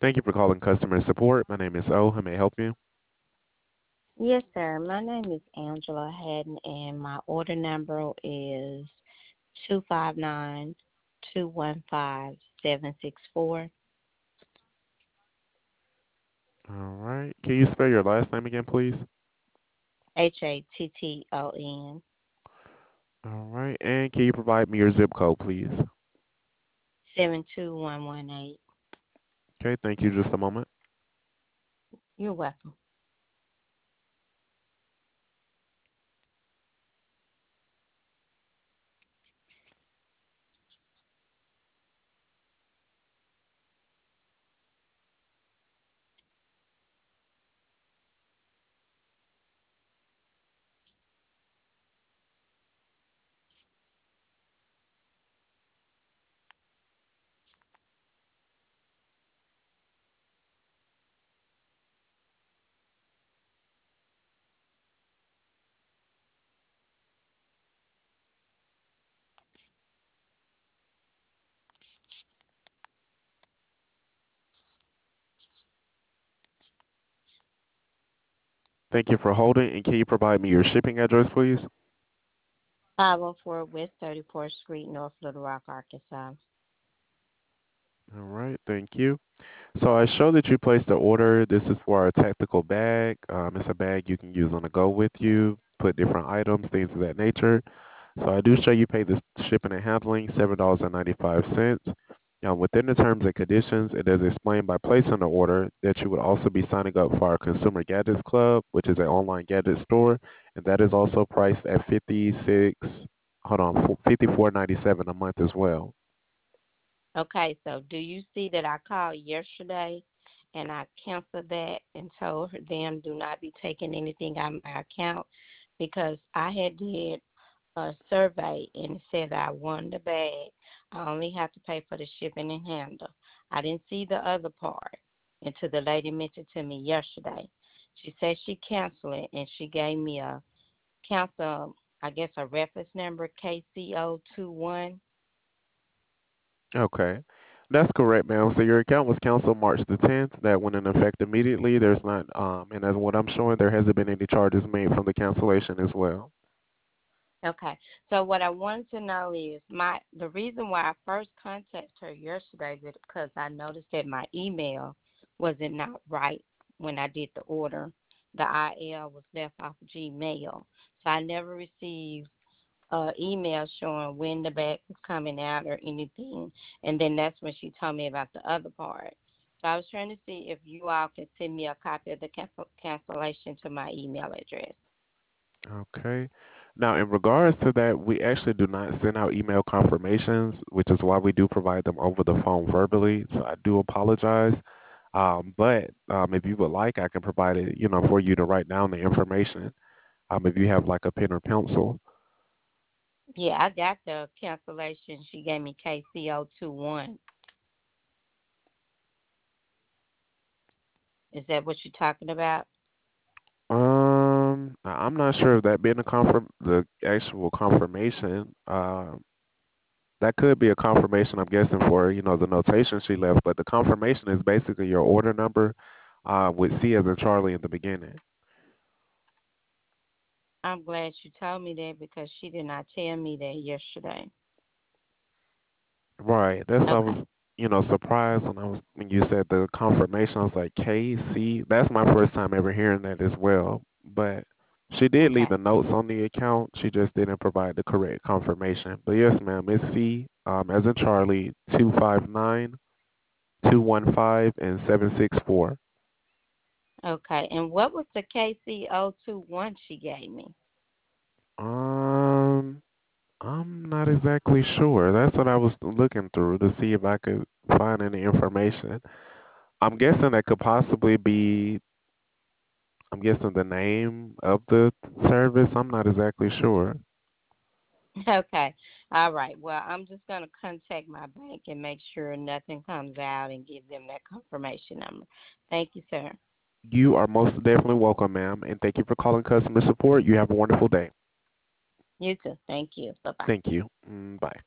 Thank you for calling customer support. My name is O. How may I help you? Yes, sir. My name is Angela Haddon, and my order number is 259-215-764. All right. Can you spell your last name again, please? Hatton, All right. And can you provide me your zip code, please? 72118. Okay. Thank you. Just a moment. You're welcome. Thank you for holding. And can you provide me your shipping address, please? 504 West 34th Street, North Little Rock, Arkansas. All right. Thank you. So I show that you placed the order. This is for our tactical bag. It's a bag you can use on the go with you, put different items, things of that nature. So I do show you pay the shipping and handling, $7.95. Now, within the terms and conditions, it does explain by placing the order that you would also be signing up for our Consumer Gadgets Club, which is an online gadget store, and that is also priced at 54.97 a month as well. Okay, so do you see that I called yesterday and I canceled that and told them do not be taking anything out of my account because I had did a survey and it said that I won the bag. I only have to pay for the shipping and handle. I didn't see the other part until the lady mentioned to me yesterday. She said she canceled it and she gave me a cancel, I guess a reference number KCO21. Okay. That's correct, ma'am. So your account was canceled March the 10th. That went in effect immediately. There's not, and as what I'm showing, there hasn't been any charges made from the cancellation as well. Okay. So what I wanted to know is the reason why I first contacted her yesterday is because I noticed that my email wasn't not right when I did the order. The IL was left off Gmail. So I never received email showing when the bag was coming out or anything. And then that's when she told me about the other part. So I was trying to see if you all could send me a copy of the cancellation to my email address. Okay. Now, in regards to that, we actually do not send out email confirmations, which is why we do provide them over the phone verbally. So I do apologize. But if you would like, I can provide it, for you to write down the information. If you have like a pen or pencil. Yeah, I got the cancellation. She gave me KCO21. Is that what you're talking about? I'm not sure if that being the actual confirmation. That could be a confirmation. I'm guessing for the notation she left, but the confirmation is basically your order number, with C as in Charlie in the beginning. I'm glad you told me that because she did not tell me that yesterday. Right. That's why I Okay. was surprised when you said the confirmation. I was like KC. That's my first time ever hearing that as well. But she did leave Okay. the notes on the account. She just didn't provide the correct confirmation. But yes, ma'am, it's C, as in Charlie, 259-215 and 764. Okay. And what was the KCO21 she gave me? Um, I'm not exactly sure. That's what I was looking through to see if I could find any information. I'm guessing that could possibly be, I'm guessing the name of the service. I'm not exactly sure. Okay. All right. Well, I'm just going to contact my bank and make sure nothing comes out and give them that confirmation number. Thank you, sir. You are most definitely welcome, ma'am, and thank you for calling customer support. You have a wonderful day. You too. Thank you. Bye-bye. Thank you. Bye.